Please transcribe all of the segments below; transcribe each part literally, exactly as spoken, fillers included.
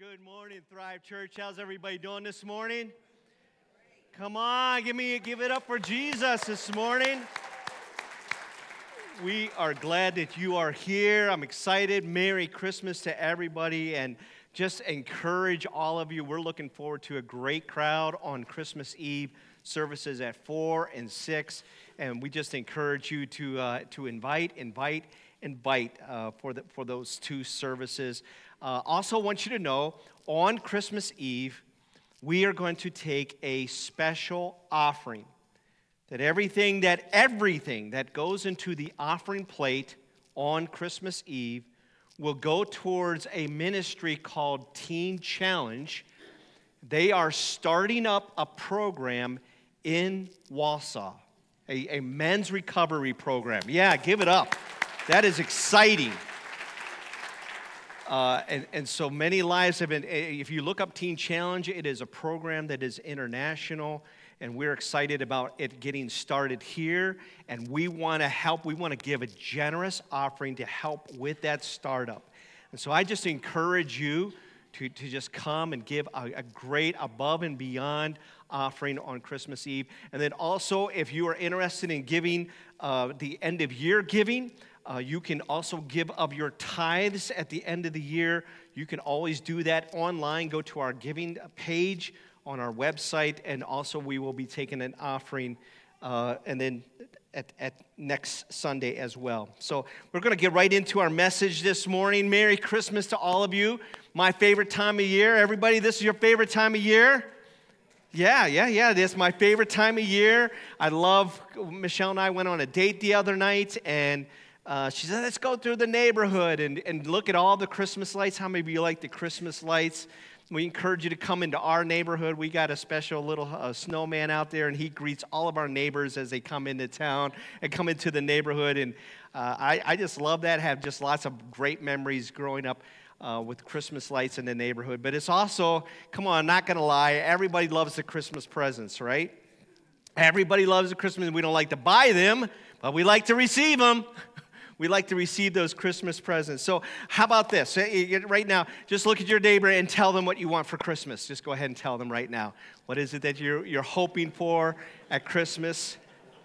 Good morning, Thrive Church. How's everybody doing this morning? Come on, give me give it up for Jesus this morning. We are glad that you are here. I'm excited. Merry Christmas to everybody, and just encourage all of you. We're looking forward to a great crowd on Christmas Eve services at four and six, and we just encourage you to uh, to invite, invite, invite uh, for the, for those two services. Uh, also, want you to know, on Christmas Eve, we are going to take a special offering. That everything that everything that goes into the offering plate on Christmas Eve will go towards a ministry called Teen Challenge. They are starting up a program in Wausau, a, a men's recovery program. Yeah, give it up. That is exciting. Uh, and, and so many lives have been, if you look up Teen Challenge, it is a program that is international, and we're excited about it getting started here, and we want to help, we want to give a generous offering to help with that startup. And so I just encourage you to, to just come and give a, a great above and beyond offering on Christmas Eve. And then also, if you are interested in giving uh, the end of year giving, Uh, you can also give of your tithes at the end of the year. You can always do that online. Go to our giving page on our website, and also we will be taking an offering uh, and then at, at next Sunday as well. So we're going to get right into our message this morning. Merry Christmas to all of you. My favorite time of year. Everybody, this is your favorite time of year? Yeah, yeah, yeah. This is my favorite time of year. I love, Michelle and I went on a date the other night, and Uh, she said, let's go through the neighborhood and, and look at all the Christmas lights. How many of you like the Christmas lights? We encourage you to come into our neighborhood. We got a special little uh, snowman out there, and he greets all of our neighbors as they come into town and come into the neighborhood. And uh, I, I just love that. Have just lots of great memories growing up uh, with Christmas lights in the neighborhood. But it's also, come on, not going to lie, everybody loves the Christmas presents, right? Everybody loves the Christmas. We don't like to buy them, but we like to receive them. We like to receive those Christmas presents. So how about this? Right now, just look at your neighbor and tell them what you want for Christmas. Just go ahead and tell them right now. What is it that you're, you're hoping for at Christmas?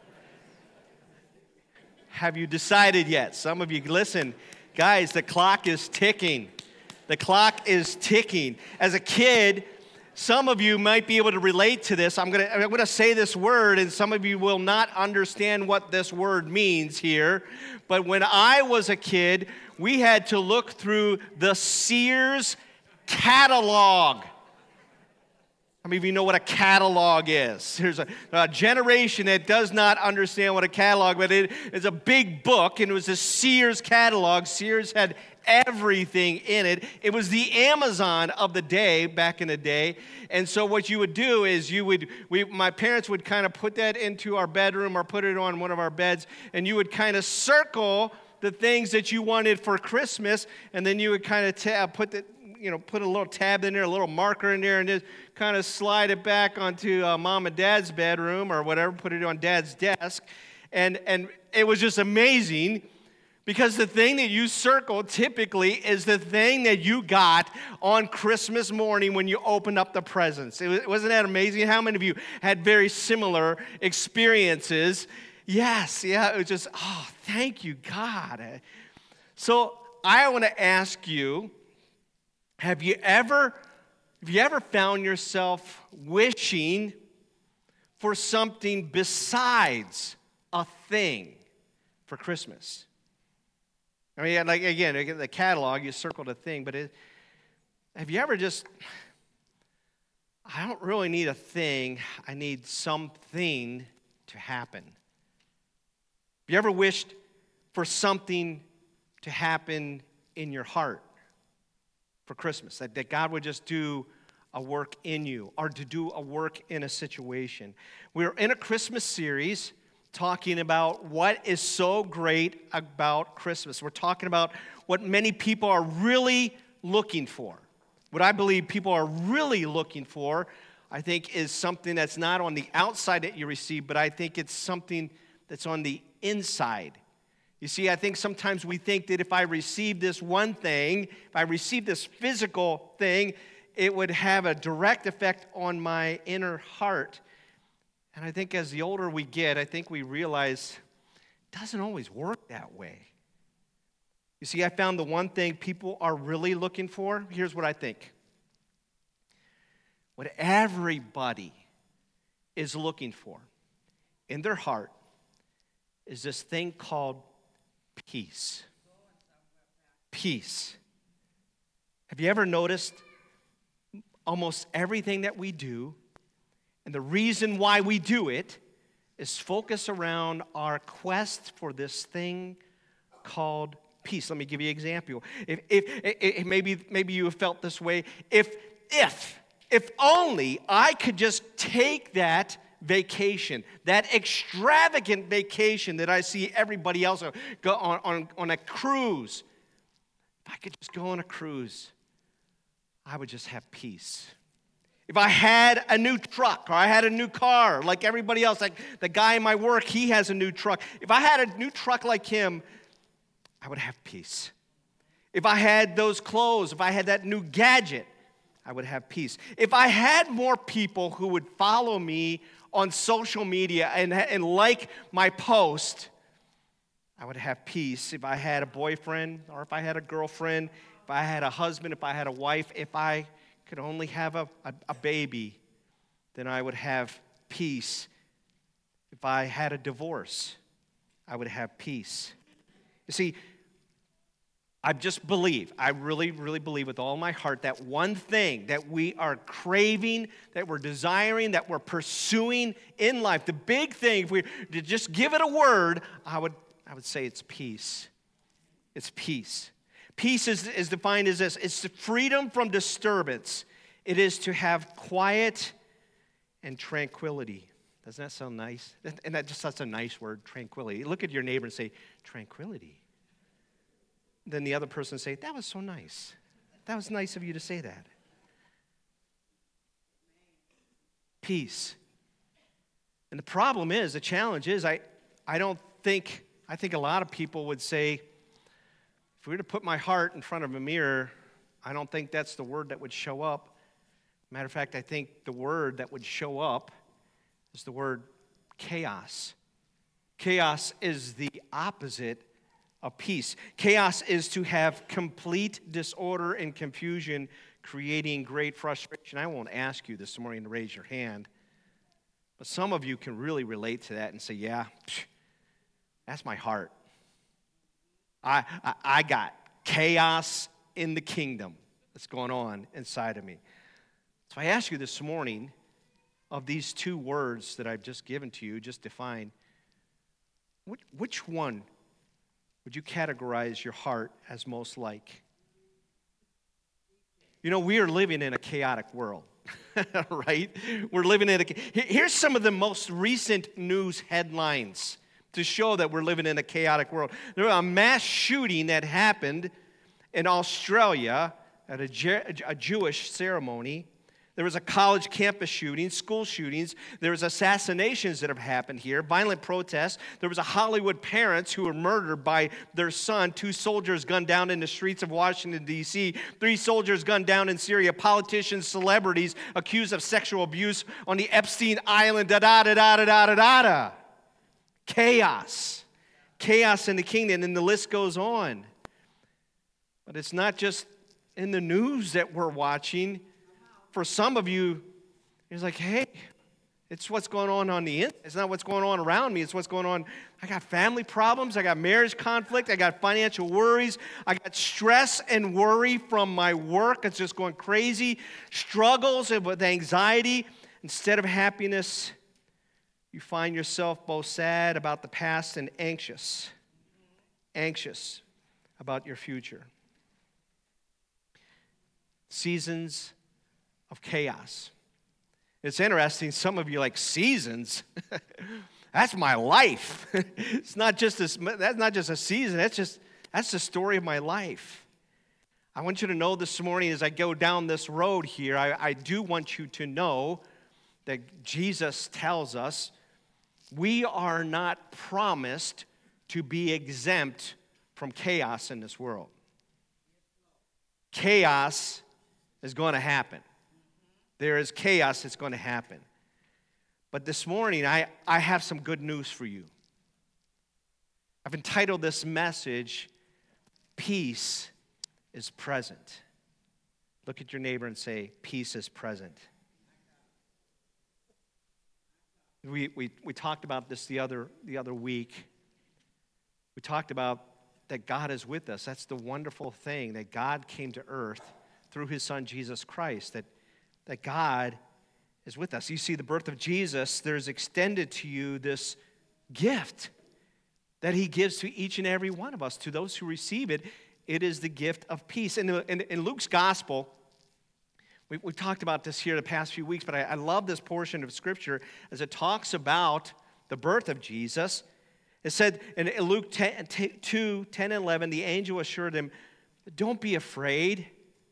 Have you decided yet? Some of you, listen, guys, the clock is ticking. The clock is ticking. As a kid, some of you might be able to relate to this. I'm going to I'm going to say this word, and some of you will not understand what this word means here. But when I was a kid, we had to look through the Sears catalog. How many of you know what a catalog is? There's a, a generation that does not understand what a catalog, but it is a big book, and it was a Sears catalog. Sears had everything in it. It was the Amazon of the day, back in the day. And so what you would do is you would, we, my parents would kind of put that into our bedroom or put it on one of our beds, and you would kind of circle the things that you wanted for Christmas, and then you would kind of tab, put the, you know, put a little tab in there, a little marker in there, and just kind of slide it back onto uh, mom and dad's bedroom or whatever, put it on dad's desk. And, and it was just amazing, because the thing that you circled typically is the thing that you got on Christmas morning when you opened up the presents. It was, wasn't that amazing? How many of you had very similar experiences? Yes, yeah, it was just, oh, thank you, God. So I want to ask you, have you ever, have you ever found yourself wishing for something besides a thing for Christmas? I mean, like, again, the catalog, you circled a thing, but it, have you ever just, I don't really need a thing, I need something to happen. Have you ever wished for something to happen in your heart for Christmas? That, that God would just do a work in you, or to do a work in a situation. We're in a Christmas series talking about what is so great about Christmas. We're talking about what many people are really looking for. What I believe people are really looking for, I think, is something that's not on the outside that you receive, but I think it's something that's on the inside. You see, I think sometimes we think that if I receive this one thing, if I receive this physical thing, it would have a direct effect on my inner heart. And I think as the older we get, I think we realize it doesn't always work that way. You see, I found the one thing people are really looking for. Here's what I think. What everybody is looking for in their heart is this thing called peace. Peace. Have you ever noticed almost everything that we do, and the reason why we do it is focus around our quest for this thing called peace. Let me give you an example. If, if, if maybe, maybe you have felt this way. If, if, if only I could just take that vacation, that extravagant vacation that I see everybody else go on, on, on a cruise. If I could just go on a cruise, I would just have peace. If I had a new truck or I had a new car like everybody else, like the guy in my work, he has a new truck. If I had a new truck like him, I would have peace. If I had those clothes, if I had that new gadget, I would have peace. If I had more people who would follow me on social media and, and like my post, I would have peace. If I had a boyfriend or if I had a girlfriend, if I had a husband, if I had a wife, if I could only have a, a, a baby, then I would have peace. If I had a divorce, I would have peace. You see, I just believe, I really, really believe with all my heart that one thing that we are craving, that we're desiring, that we're pursuing in life, the big thing, if we to just give it a word, I would, I would say it's peace. It's peace. Peace is, is defined as this. It's the freedom from disturbance. It is to have quiet and tranquility. Doesn't that sound nice? And that just that's a nice word, tranquility. Look at your neighbor and say, tranquility. Then the other person say, that was so nice. That was nice of you to say that. Peace. And the problem is, the challenge is, I, I don't think, I think a lot of people would say, if we were to put my heart in front of a mirror, I don't think that's the word that would show up. Matter of fact, I think the word that would show up is the word chaos. Chaos is the opposite of peace. Chaos is to have complete disorder and confusion, creating great frustration. I won't ask you this morning to raise your hand, but some of you can really relate to that and say, yeah, psh, that's my heart. I, I, I got chaos in the kingdom that's going on inside of me. So I ask you this morning, of these two words that I've just given to you, just defined, which, which one would you categorize your heart as most like? You know, we are living in a chaotic world, right? We're living in a... Here's some of the most recent news headlines to show that we're living in a chaotic world. There was a mass shooting that happened in Australia at a, Je- a Jewish ceremony. There was a college campus shooting, school shootings. There was assassinations that have happened here, violent protests. There was a Hollywood parents who were murdered by their son. Two soldiers gunned down in the streets of Washington, D C Three soldiers gunned down in Syria. Politicians, celebrities accused of sexual abuse on the Epstein Island. Da da da da da da da da. Chaos. Chaos in the kingdom, and the list goes on. But it's not just in the news that we're watching. For some of you, it's like, hey, it's what's going on on the inside. It's not what's going on around me. It's what's going on. I got family problems. I got marriage conflict. I got financial worries. I got stress and worry from my work. It's just going crazy. Struggles with anxiety. Instead of happiness, you find yourself both sad about the past and anxious. Anxious about your future. Seasons of chaos. It's interesting, some of you are like, seasons? That's my life. It's not just this, that's not just a season, that's just that's the story of my life. I want you to know this morning as I go down this road here, I, I do want you to know that Jesus tells us we are not promised to be exempt from chaos in this world. Chaos is going to happen. There is chaos that's going to happen. But this morning, I, I have some good news for you. I've entitled this message, Peace is Present. Look at your neighbor and say, peace is present. We, we, we talked about this the other, the other week. We talked about that God is with us. That's the wonderful thing, that God came to earth through his son, Jesus Christ, that, that God is with us. You see, the birth of Jesus, there's extended to you this gift that he gives to each and every one of us. To those who receive it, it is the gift of peace. In, in, in Luke's gospel, we, we've talked about this here the past few weeks, but I, I love this portion of Scripture as it talks about the birth of Jesus. It said in Luke two, ten and eleven, the angel assured him, don't be afraid.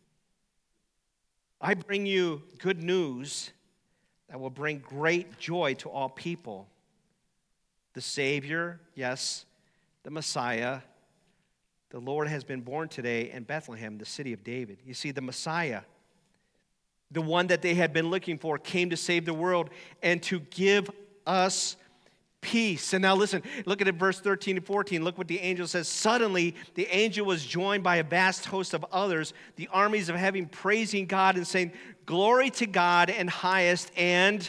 I bring you good news that will bring great joy to all people. The Savior, yes, the Messiah, the Lord has been born today in Bethlehem, the city of David. You see, the Messiah, the one that they had been looking for, came to save the world and to give us peace. And now listen, look at it, verse thirteen and fourteen. Look what the angel says. Suddenly, the angel was joined by a vast host of others, the armies of heaven, praising God and saying, glory to God in highest, and,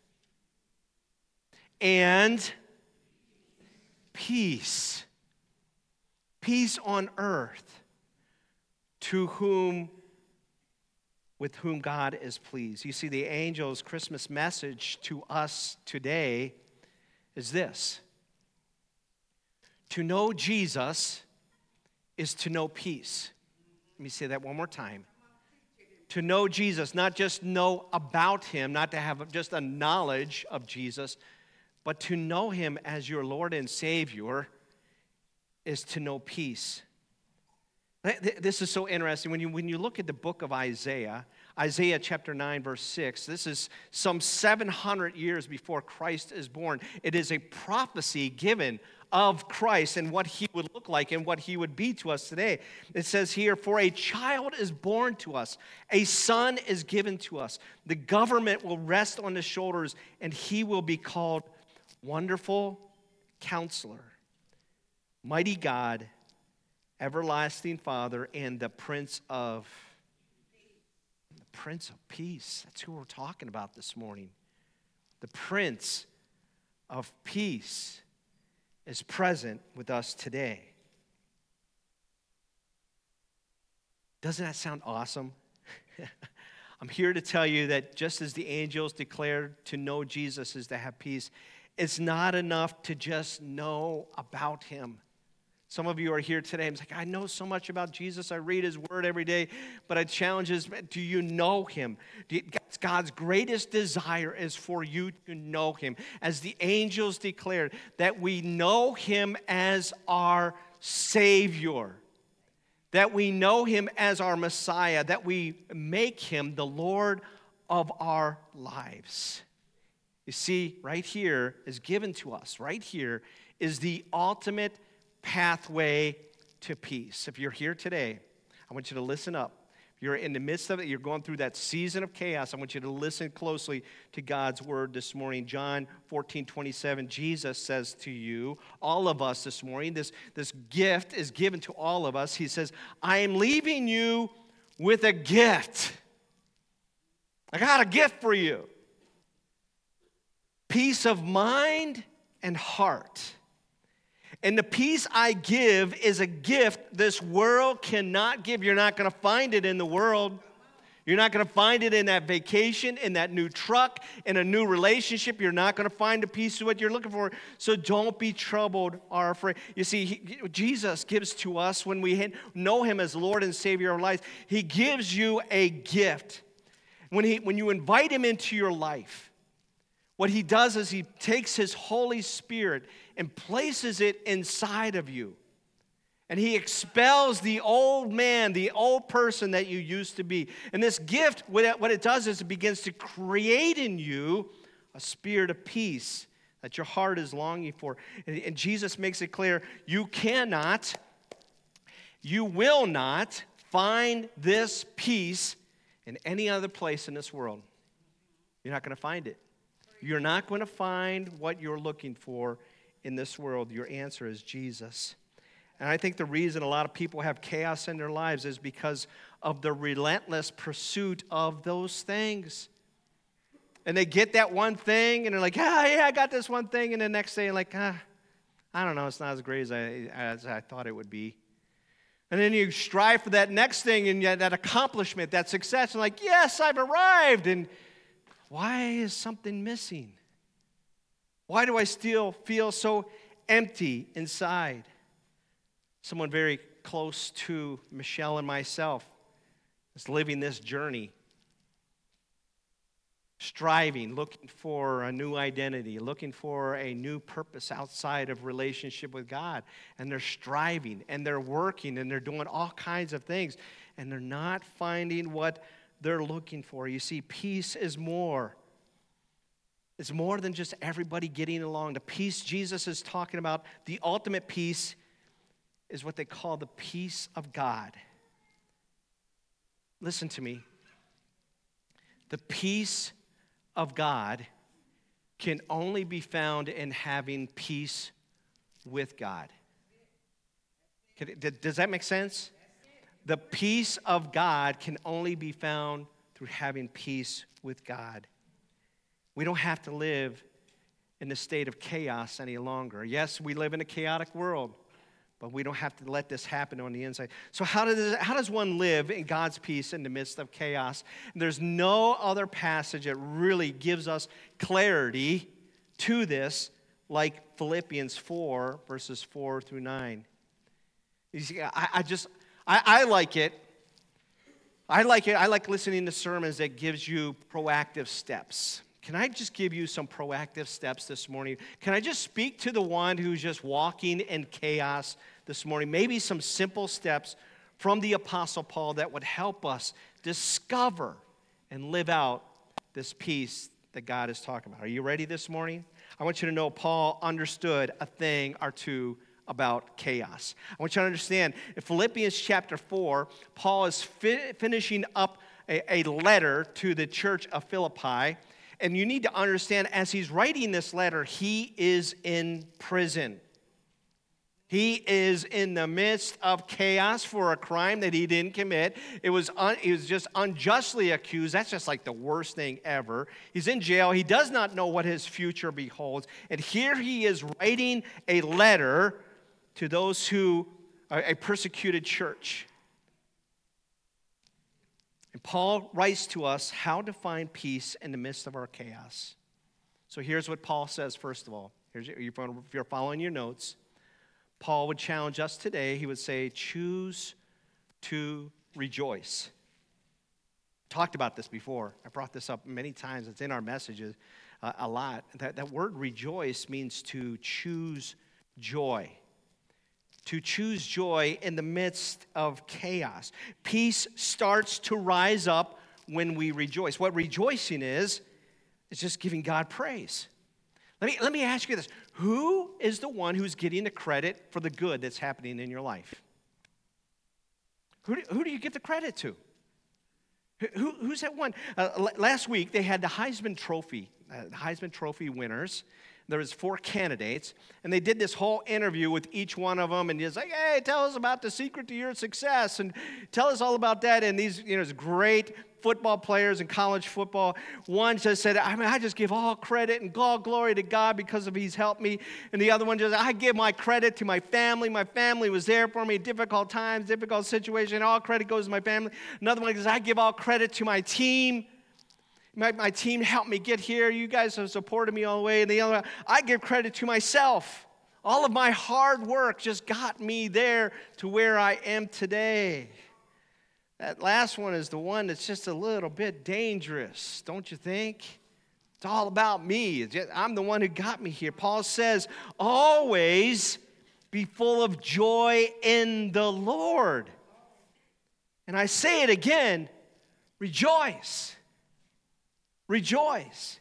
and peace. Peace on earth to whom, with whom God is pleased. You see, the angel's Christmas message to us today is this: to know Jesus is to know peace. Let me say that one more time. To know Jesus, not just know about him, not to have just a knowledge of Jesus, but to know him as your Lord and Savior is to know peace. This is so interesting. When you, when you look at the book of Isaiah, Isaiah chapter nine, verse six, this is some seven hundred years before Christ is born. It is a prophecy given of Christ and what he would look like and what he would be to us today. It says here, for a child is born to us, a son is given to us. The government will rest on his shoulders, and he will be called Wonderful Counselor, Mighty God, Everlasting Father, and the Prince of the Prince of Peace. That's who we're talking about this morning. The Prince of Peace is present with us today. Doesn't that sound awesome? I'm here to tell you that just as the angels declared to know Jesus is to have peace, it's not enough to just know about him. Some of you are here today and it's like, I know so much about Jesus. I read his word every day. But I challenge is, do you know him? Do you, God's greatest desire is for you to know him. As the angels declared, that we know him as our Savior. That we know him as our Messiah. That we make him the Lord of our lives. You see, right here is given to us. Right here is the ultimate pathway to peace. If you're here today, I want you to listen up. If you're in the midst of it, you're going through that season of chaos, I want you to listen closely to God's word this morning. John fourteen twenty-seven, Jesus says to you, all of us this morning, this, this gift is given to all of us. He says, I am leaving you with a gift. I got a gift for you. Peace of mind and heart. And the peace I give is a gift this world cannot give. You're not going to find it in the world. You're not going to find it in that vacation, in that new truck, in a new relationship. You're not going to find a peace of what you're looking for. So don't be troubled or afraid. You see, he, Jesus gives to us, when we know him as Lord and Savior of our lives, he gives you a gift. When, he, when you invite him into your life, what he does is he takes his Holy Spirit and places it inside of you. And he expels the old man, the old person that you used to be. And this gift, what it does is it begins to create in you a spirit of peace that your heart is longing for. And, and Jesus makes it clear, you cannot, you will not find this peace in any other place in this world. You're not going to find it. You're not going to find what you're looking for in this world. Your answer is Jesus. And I think the reason a lot of people have chaos in their lives is because of the relentless pursuit of those things. And they get that one thing, and they're like, ah, yeah, I got this one thing. And the next day, like, ah, I don't know, it's not as great as I, as I thought it would be. And then you strive for that next thing and that accomplishment, that success. And like, yes, I've arrived. And why is something missing? Why do I still feel so empty inside? Someone very close to Michelle and myself is living this journey, striving, looking for a new identity, looking for a new purpose outside of relationship with God. And they're striving, and they're working, and they're doing all kinds of things, and they're not finding what they're looking for. You see, peace is more. It's more than just everybody getting along. The peace Jesus is talking about, the ultimate peace, is what they call the peace of God. Listen to me. The peace of God can only be found in having peace with God. Does that make sense? The peace of God can only be found through having peace with God. We don't have to live in the state of chaos any longer. Yes, we live in a chaotic world, but we don't have to let this happen on the inside. So how does, how does one live in God's peace in the midst of chaos? And there's no other passage that really gives us clarity to this like Philippians four, verses four through nine. You see, I, I just, I, I like it. I like it. I like listening to sermons that gives you proactive steps. Can I just give you some proactive steps this morning? Can I just speak to the one who's just walking in chaos this morning? Maybe some simple steps from the Apostle Paul that would help us discover and live out this peace that God is talking about. Are you ready this morning? I want you to know Paul understood a thing or two about chaos. I want you to understand, in Philippians chapter four, Paul is fi- finishing up a, a letter to the church of Philippi. And you need to understand, as he's writing this letter, he is in prison. He is in the midst of chaos for a crime that he didn't commit. It was, un, he was just unjustly accused. That's just like the worst thing ever. He's in jail. He does not know what his future beholds. And here he is writing a letter to those who are a persecuted church. And Paul writes to us how to find peace in the midst of our chaos. So here's what Paul says, first of all. Here's your, if you're following your notes, Paul would challenge us today. He would say, choose to rejoice. Talked about this before. I brought this up many times. It's in our messages uh, a lot. That, that word rejoice means to choose joy. To choose joy in the midst of chaos. Peace starts to rise up when we rejoice. What rejoicing is, is just giving God praise. Let me, let me ask you this. Who is the one who's getting the credit for the good that's happening in your life? Who do, who do you give the credit to? Who, who's that one? Uh, last week, they had the Heisman Trophy, uh, the Heisman Trophy winners. There was four candidates, and they did this whole interview with each one of them, and he's like, hey, tell us about the secret to your success, and tell us all about that. And these, you know, great football players in college football. One just said, I mean, I just give all credit and all glory to God because of He's helped me. And the other one just, I give my credit to my family. My family was there for me in difficult times, difficult situations. All credit goes to my family. Another one says, I give all credit to my team. My, my team helped me get here. You guys have supported me all the way. And the other one, I give credit to myself. All of my hard work just got me there to where I am today. That last one is the one that's just a little bit dangerous, don't you think? It's all about me. Just, I'm the one who got me here. Paul says, always be full of joy in the Lord. And I say it again, rejoice. Rejoice.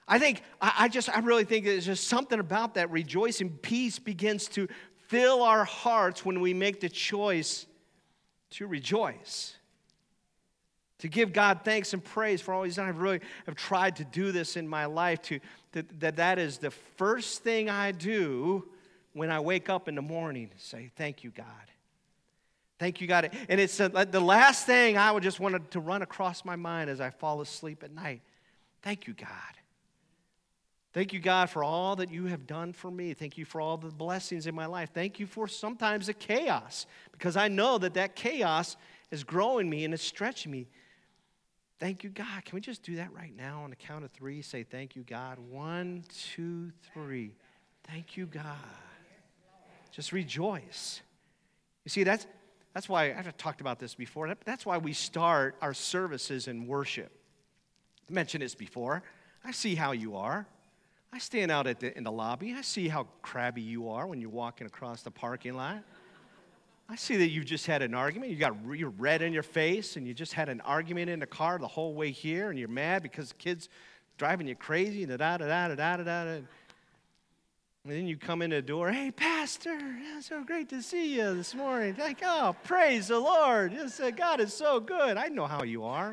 I think, I, I just, I really think there's just something about that rejoicing. Peace begins to fill our hearts when we make the choice to rejoice. To give God thanks and praise for all He's done. I really have tried to do this in my life, to, to that that is the first thing I do when I wake up in the morning. Say, thank you, God. Thank you, God. And it's uh, the last thing I would just want to run across my mind as I fall asleep at night. Thank you, God. Thank you, God, for all that you have done for me. Thank you for all the blessings in my life. Thank you for sometimes the chaos, because I know that that chaos is growing me and it's stretching me. Thank you, God. Can we just do that right now on the count of three? Say, thank you, God. One, two, three. Thank you, God. Just rejoice. You see, that's, that's why, I've talked about this before, that's why we start our services in worship. I mentioned this before. I see how you are. I stand out at the, in the lobby. I see how crabby you are when you're walking across the parking lot. I see that you've just had an argument. You got you're red in your face, and you just had an argument in the car the whole way here, and you're mad because the kid's driving you crazy, and da da da da da da da. And then you come in the door, hey, Pastor, it's so great to see you this morning. Like, oh, praise the Lord. Just, uh, God is so good. I know how you are.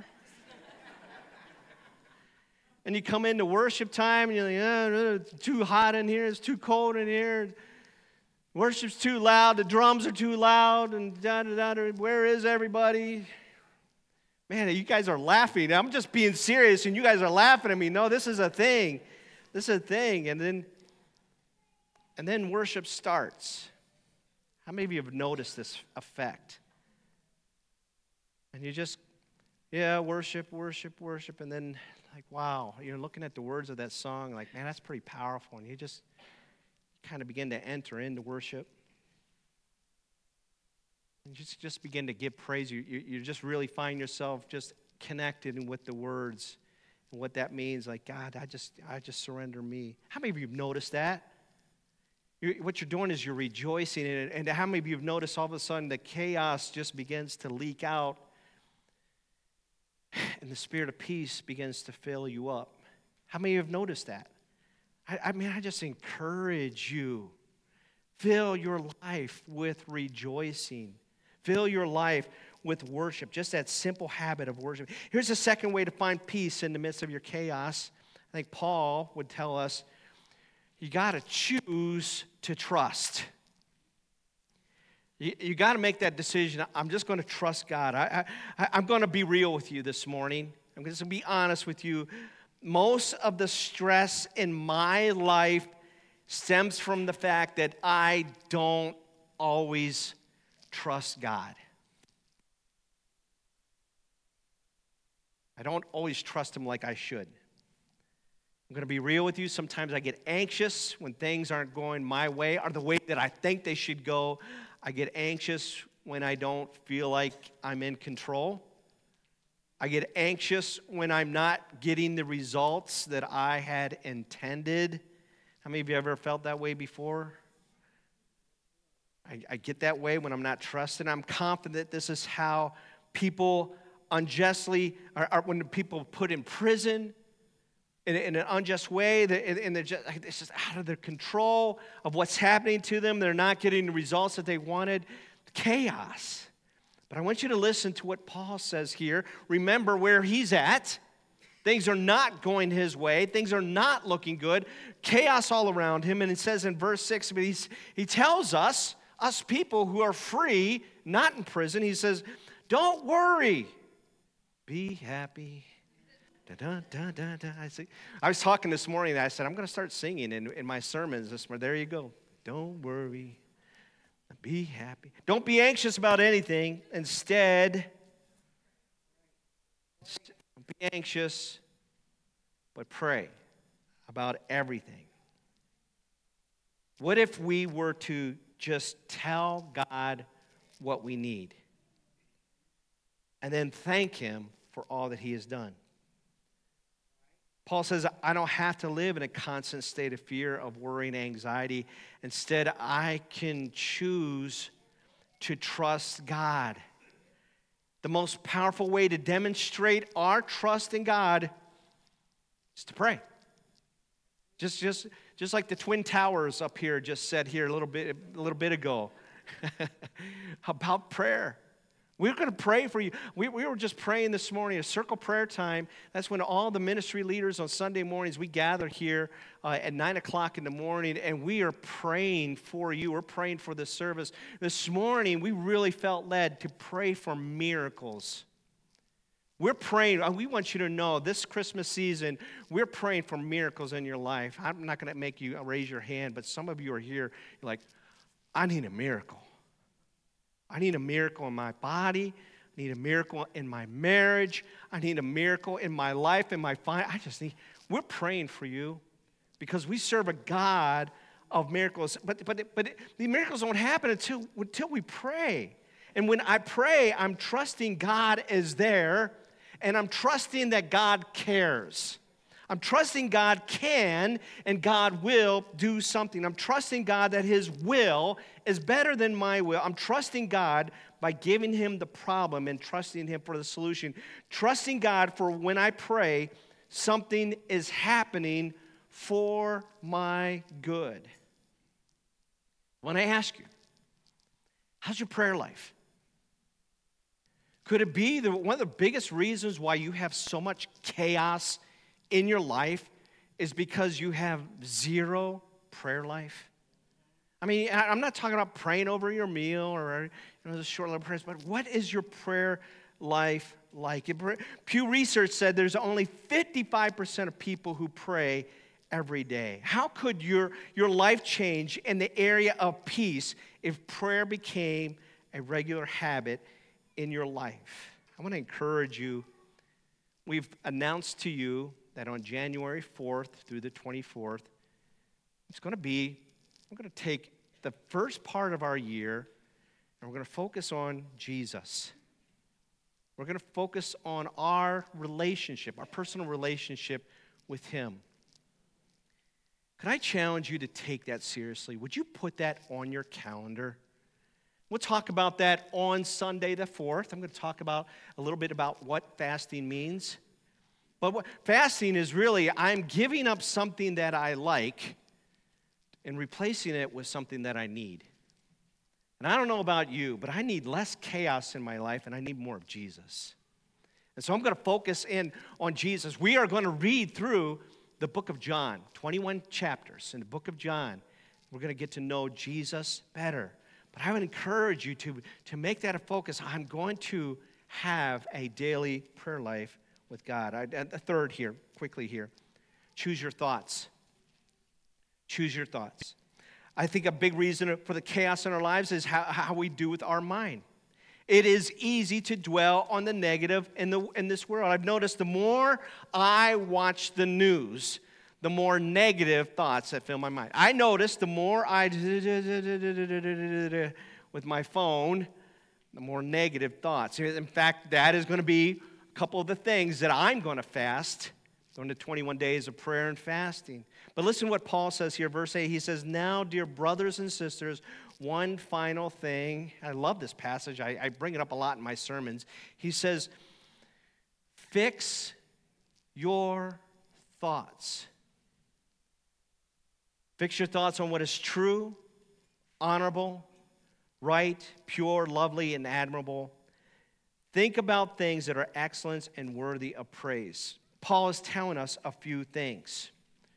And you come into worship time, and you're like, oh, it's too hot in here. It's too cold in here. Worship's too loud, the drums are too loud, and da-da-da-da, where is everybody? Man, you guys are laughing. I'm just being serious, and you guys are laughing at me. No, this is a thing. This is a thing. And then, and then worship starts. How many of you have noticed this effect? And you just, yeah, worship, worship, worship, and then like, wow, you're looking at the words of that song, like, man, that's pretty powerful, and you just kind of begin to enter into worship. And just, just begin to give praise. You, you, you just really find yourself just connected with the words and what that means. Like, God, I just I just surrender me. How many of you have noticed that? You're, what you're doing is you're rejoicing in it. And how many of you have noticed all of a sudden the chaos just begins to leak out and the spirit of peace begins to fill you up? How many of you have noticed that? I, I mean, I just encourage you. Fill your life with rejoicing. Fill your life with worship. Just that simple habit of worship. Here's a second way to find peace in the midst of your chaos. I think Paul would tell us, you got to choose to trust. You, you got to make that decision. I'm just going to trust God. I, I, I'm going to be real with you this morning. I'm going to be honest with you. Most of the stress in my life stems from the fact that I don't always trust God. I don't always trust Him like I should. I'm going to be real with you. Sometimes I get anxious when things aren't going my way or the way that I think they should go. I get anxious when I don't feel like I'm in control. I get anxious when I'm not getting the results that I had intended. How many of you ever felt that way before? I, I get that way when I'm not trusting. I'm confident this is how people unjustly, or, or when people put in prison in, in an unjust way, and, and they're just, it's just out of their control of what's happening to them. They're not getting the results that they wanted. Chaos. But I want you to listen to what Paul says here. Remember where he's at. Things are not going his way. Things are not looking good. Chaos all around him. And it says in verse six, but he's, he tells us, us people who are free, not in prison, he says, don't worry. Be happy. Da, da, da, da. I, say, I was talking this morning, and I said, I'm going to start singing in, in my sermons this morning. There you go. Don't worry. Be happy. Don't be anxious about anything. Instead, don't be anxious, but pray about everything. What if we were to just tell God what we need and then thank Him for all that He has done? Paul says, I don't have to live in a constant state of fear, of worry, and anxiety. Instead, I can choose to trust God. The most powerful way to demonstrate our trust in God is to pray. Just, just, just like the Twin Towers up here just said here a little bit, a little bit ago about prayer. We're going to pray for you. We, we were just praying this morning, a circle prayer time. That's when all the ministry leaders on Sunday mornings, we gather here uh, at nine o'clock in the morning, and we are praying for you. We're praying for the service. This morning, we really felt led to pray for miracles. We're praying, and we want you to know this Christmas season, we're praying for miracles in your life. I'm not going to make you raise your hand, but some of you are here, you're like, I need a miracle. I need a miracle in my body. I need a miracle in my marriage. I need a miracle in my life, in my finances. I just need, we're praying for you because we serve a God of miracles. But, but, but the miracles don't happen until, until we pray. And when I pray, I'm trusting God is there, and I'm trusting that God cares. I'm trusting God can and God will do something. I'm trusting God that His will is better than my will. I'm trusting God by giving Him the problem and trusting Him for the solution. Trusting God for when I pray, something is happening for my good. When I ask you, how's your prayer life? Could it be that one of the biggest reasons why you have so much chaos in your life is because you have zero prayer life? I mean, I'm not talking about praying over your meal or, you know, the short little prayers, but what is your prayer life like? Pew Research said there's only fifty-five percent of people who pray every day. How could your, your life change in the area of peace if prayer became a regular habit in your life? I want to encourage you. We've announced to you that on January fourth through the twenty-fourth, it's going to be, we're going to take the first part of our year and we're going to focus on Jesus. We're going to focus on our relationship, our personal relationship with Him. Could I challenge you to take that seriously? Would you put that on your calendar? We'll talk about that on Sunday the fourth. I'm going to talk about a little bit about what fasting means. But what, fasting is really, I'm giving up something that I like and replacing it with something that I need. And I don't know about you, but I need less chaos in my life and I need more of Jesus. And so I'm going to focus in on Jesus. We are going to read through the book of John, twenty-one chapters in the book of John. We're going to get to know Jesus better. But I would encourage you to, to make that a focus. I'm going to have a daily prayer life with God. I, a third here, quickly here. Choose your thoughts. Choose your thoughts. I think a big reason for the chaos in our lives is how, how we do with our mind. It is easy to dwell on the negative in, the, in this world. I've noticed the more I watch the news, the more negative thoughts that fill my mind. I notice the more I with my phone, the more negative thoughts. In fact, that is going to be a couple of the things that I'm going to fast during the twenty-one days of prayer and fasting. But listen to what Paul says here, verse eight. He says, now, dear brothers and sisters, one final thing. I love this passage. I, I bring it up a lot in my sermons. He says, fix your thoughts. Fix your thoughts on what is true, honorable, right, pure, lovely, and admirable. Think about things that are excellent and worthy of praise. Paul is telling us a few things.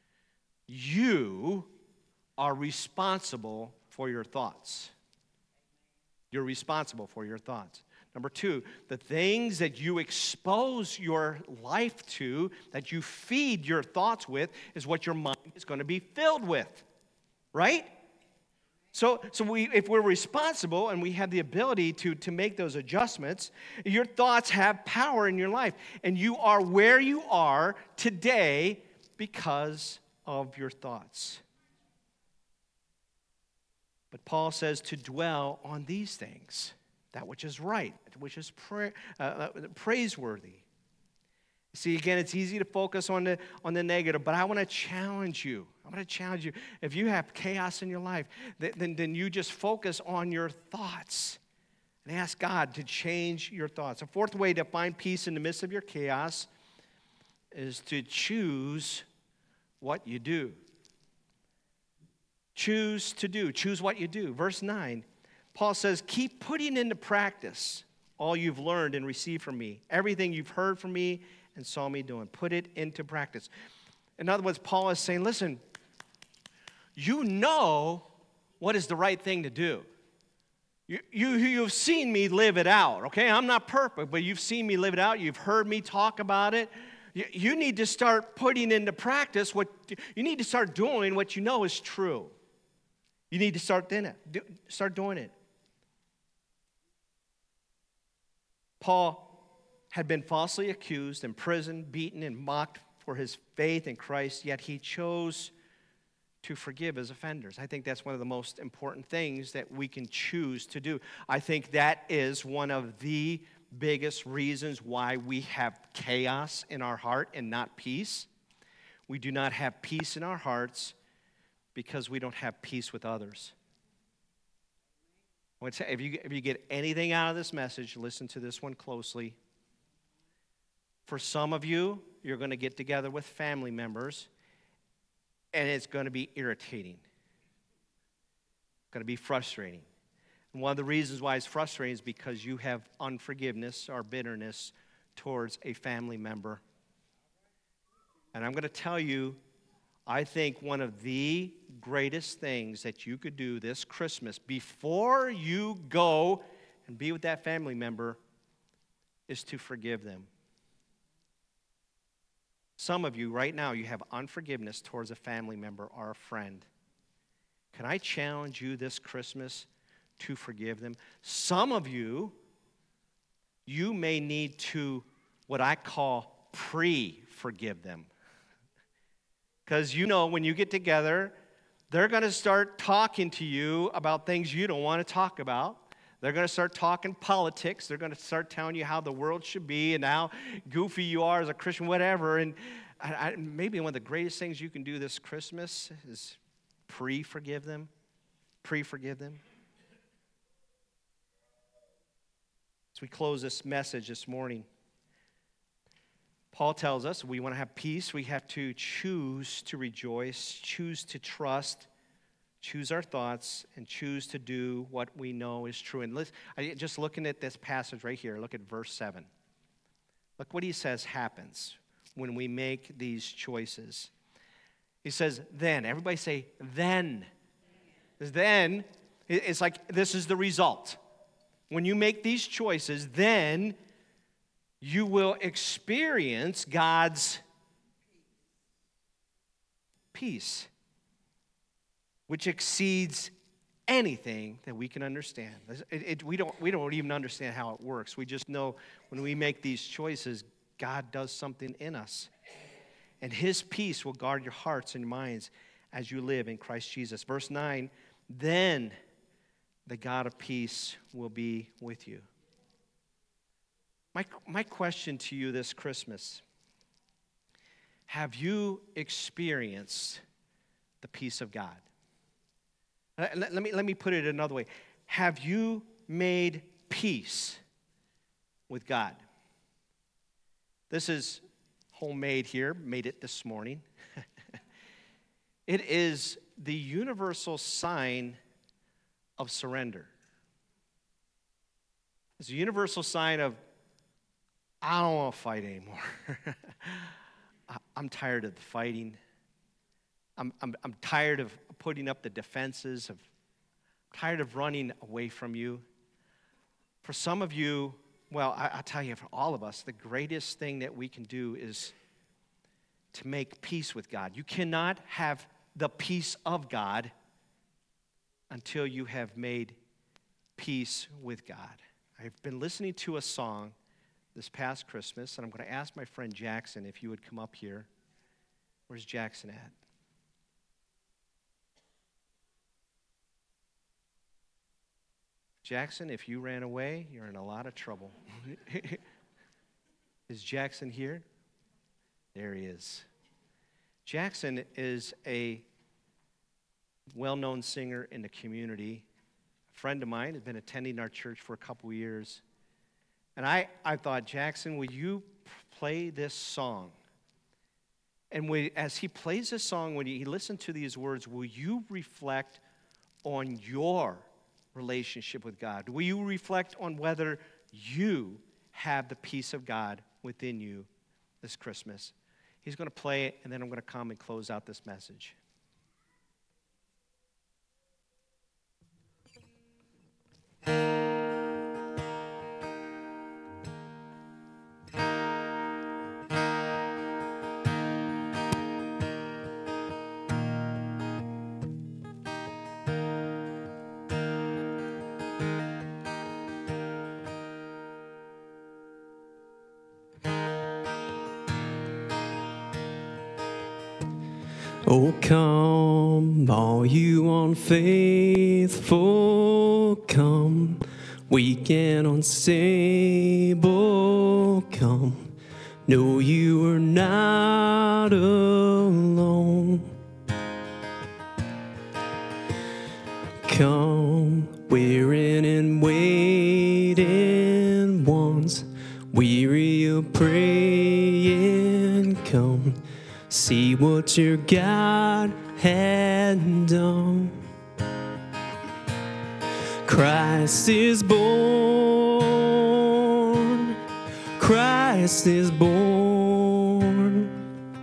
You are responsible for your thoughts. You're responsible for your thoughts. Number two, the things that you expose your life to, that you feed your thoughts with, is what your mind is going to be filled with, right? So, so we, if we're responsible and we have the ability to, to make those adjustments, your thoughts have power in your life. And you are where you are today because of your thoughts. But Paul says to dwell on these things, that which is right, which is pra- uh, praiseworthy. See, again, it's easy to focus on the, on the negative, but I want to challenge you. I want to challenge you. If you have chaos in your life, then, then you just focus on your thoughts and ask God to change your thoughts. A fourth way to find peace in the midst of your chaos is to choose what you do. choose to do. Choose what you do. Verse nine, Paul says, keep putting into practice all you've learned and received from me. Everything you've heard from me and saw me doing. Put it into practice. In other words, Paul is saying, listen, you know what is the right thing to do. You, you, you've seen me live it out, okay? I'm not perfect, but you've seen me live it out. You've heard me talk about it. You, you need to start putting into practice what, you need to start doing what you know is true. You need to start doing it. Do, start doing it. Paul had been falsely accused, imprisoned, beaten, and mocked for his faith in Christ, yet he chose to forgive his offenders. I think that's one of the most important things that we can choose to do. I think that is one of the biggest reasons why we have chaos in our heart and not peace. We do not have peace in our hearts because we don't have peace with others. I would say, if you, if you get anything out of this message, listen to this one closely. For some of you, you're going to get together with family members, and it's going to be irritating. It's going to be frustrating. And one of the reasons why it's frustrating is because you have unforgiveness or bitterness towards a family member. And I'm going to tell you, I think one of the greatest things that you could do this Christmas before you go and be with that family member is to forgive them. Some of you right now, you have unforgiveness towards a family member or a friend. Can I challenge you this Christmas to forgive them? Some of you, you may need to, what I call, pre-forgive them. Because you know when you get together, they're going to start talking to you about things you don't want to talk about. They're going to start talking politics. They're going to start telling you how the world should be and how goofy you are as a Christian, whatever. And I, I, maybe one of the greatest things you can do this Christmas is pre-forgive them. Pre-forgive them. As we close this message this morning, Paul tells us we want to have peace. We have to choose to rejoice, choose to trust, choose our thoughts, and choose to do what we know is true. And listen, just looking at this passage right here, look at verse seven. Look what he says happens when we make these choices. He says, then. Everybody say, then. Then, it's like this is the result. When you make these choices, then you will experience God's peace, which exceeds anything that we can understand. It, it, we, don't, we don't even understand how it works. We just know when we make these choices, God does something in us. And his peace will guard your hearts and minds as you live in Christ Jesus. Verse nine, then the God of peace will be with you. My, my question to you this Christmas, have you experienced the peace of God? Let, let, me, let me put it another way. Have you made peace with God? This is homemade here, made it this morning. It is the universal sign of surrender. It's a universal sign of, I don't want to fight anymore. I'm tired of the fighting. I'm, I'm, I'm tired of putting up the defenses. Of, I'm tired of running away from you. For some of you, well, I, I'll tell you, for all of us, the greatest thing that we can do is to make peace with God. You cannot have the peace of God until you have made peace with God. I've been listening to a song this past Christmas, and I'm going to ask my friend Jackson if you would come up here. Where's Jackson at? Jackson, if you ran away, you're in a lot of trouble. Is Jackson here? There he is. Jackson is a well-known singer in the community. A friend of mine has been attending our church for a couple years. And I, I thought, Jackson, would you play this song? And we, as he plays this song, when you listen to these words, will you reflect on your relationship with God? Will you reflect on whether you have the peace of God within you this Christmas? He's going to play it, and then I'm going to come and close out this message. Oh, come, all you unfaithful, come, weak and unstable, come. No, you are not alone. Come, wearing and waiting ones, weary of praying, come. See what your God had done. Christ is born. Christ is born.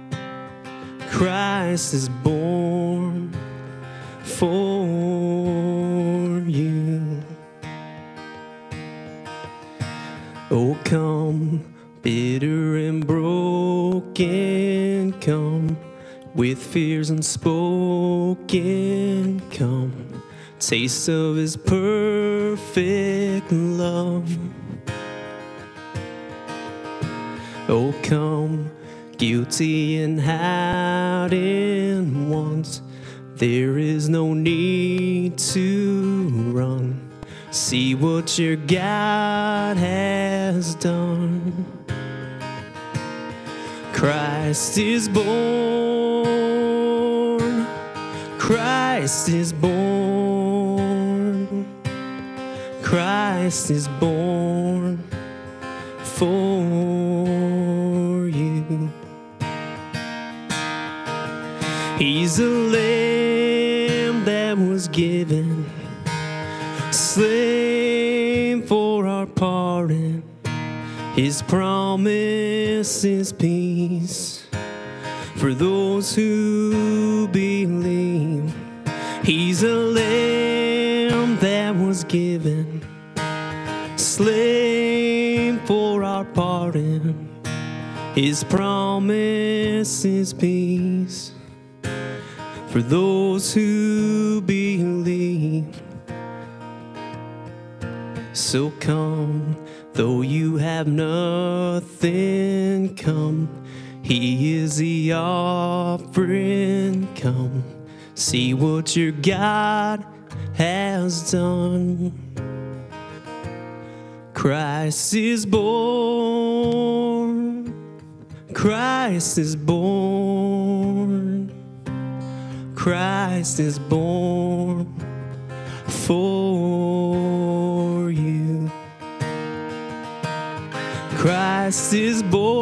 Christ is born for you. Oh, come, bitter and broken, come, with fears unspoken, come, taste of his perfect love. Oh, come, guilty and hiding ones, there is no need to run. See what your God has done. Christ is born. Christ is born. Christ is born for you. He's a lamb that was given, slain for our pardon. His promise is peace for those who believe. He's a lamb that was given, slain for our pardon. His promise is peace for those who believe. So come, though you have nothing, come. He is the offering, come. See what your God has done. Christ is born. Christ is born. Christ is born for you. Christ is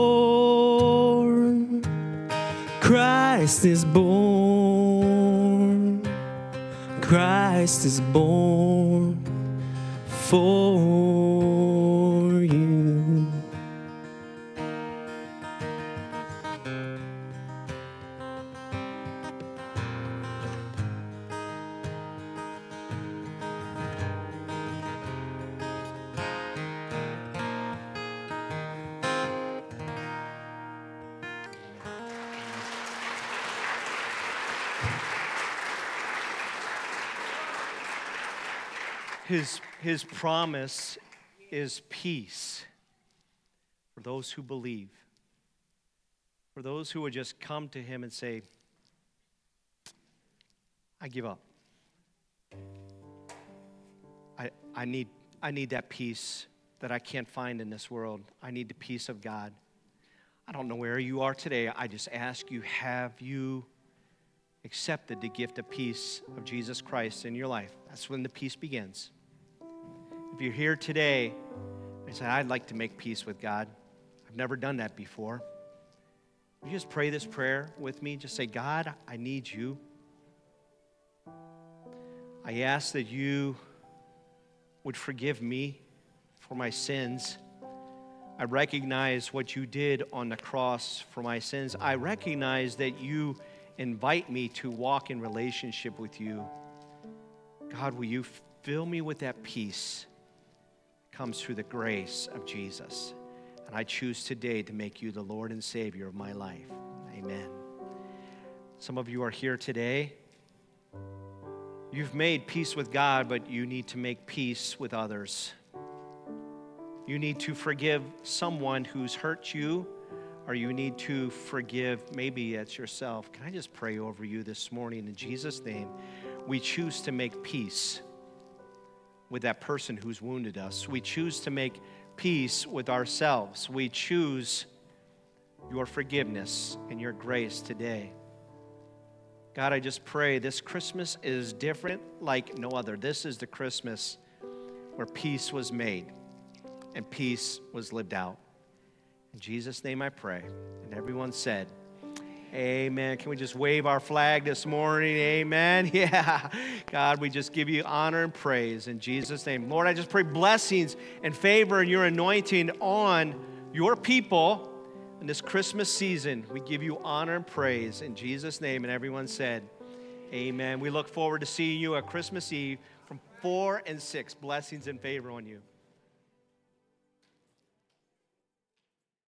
born. Christ is born. Christ is born for you. His, his promise is peace for those who believe, for those who would just come to him and say, I give up. I, I, need, I need that peace that I can't find in this world. I need the peace of God. I don't know where you are today. I just ask you, have you accepted the gift of peace of Jesus Christ in your life? That's when the peace begins. If you're here today and say, I'd like to make peace with God, I've never done that before, Will you just pray this prayer with me? Just say, God, I need you. I ask that you would forgive me for my sins. I recognize what you did on the cross for my sins. I recognize that you invite me to walk in relationship with you. God, will you fill me with that peace that comes through the grace of Jesus? And I choose today to make you the Lord and Savior of my life. Amen. Some of you are here today. You've made peace with God, but you need to make peace with others. You need to forgive someone who's hurt you, or you need to forgive, maybe it's yourself. Can I just pray over you this morning in Jesus' name? We choose to make peace with that person who's wounded us. We choose to make peace with ourselves. We choose your forgiveness and your grace today. God, I just pray this Christmas is different like no other. This is the Christmas where peace was made and peace was lived out. In Jesus' name I pray. And everyone said, amen. Can we just wave our flag this morning? Amen. Yeah. God, we just give you honor and praise in Jesus' name. Lord, I just pray blessings and favor and your anointing on your people in this Christmas season. We give you honor and praise in Jesus' name. And everyone said, amen. We look forward to seeing you at Christmas Eve from four and six. Blessings and favor on you.